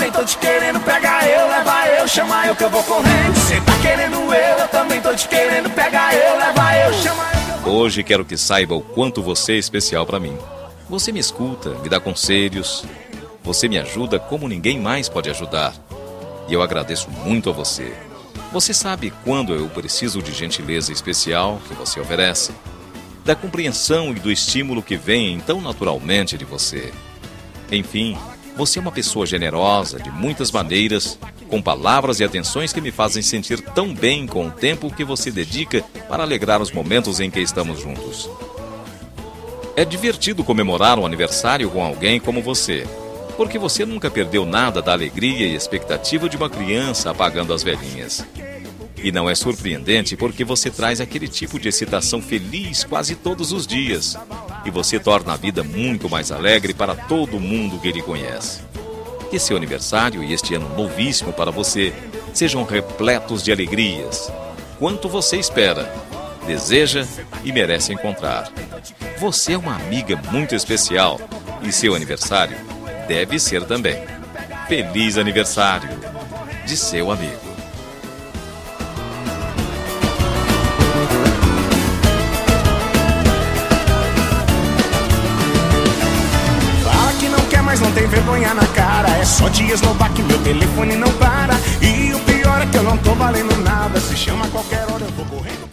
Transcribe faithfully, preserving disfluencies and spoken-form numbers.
também tô te querendo. Pega eu, leva eu, chama eu que eu vou correndo. Cê tá querendo eu, eu também tô te querendo. Pega eu, leva eu, chama eu que eu vou... Hoje quero que saiba o quanto você é especial pra mim. Você me escuta, me dá conselhos. Você me ajuda como ninguém mais pode ajudar. E eu agradeço muito a você. Você sabe quando eu preciso de gentileza especial que você oferece, da compreensão e do estímulo que vem tão naturalmente de você. Enfim, você é uma pessoa generosa de muitas maneiras, com palavras e atenções que me fazem sentir tão bem com o tempo que você dedica para alegrar os momentos em que estamos juntos. É divertido comemorar um aniversário com alguém como você, porque você nunca perdeu nada da alegria e expectativa de uma criança apagando as velhinhas. E não é surpreendente porque você traz aquele tipo de excitação feliz quase todos os dias. E você torna a vida muito mais alegre para todo mundo que lhe conhece. Que seu aniversário e este ano novíssimo para você sejam repletos de alegrias. Quanto você espera, deseja e merece encontrar. Você é uma amiga muito especial e seu aniversário deve ser também. Feliz aniversário de seu amigo. Mas não tem vergonha na cara. É só te esnobar que meu telefone não para. E o pior é que eu não tô valendo nada. Se chama a qualquer hora eu vou correndo.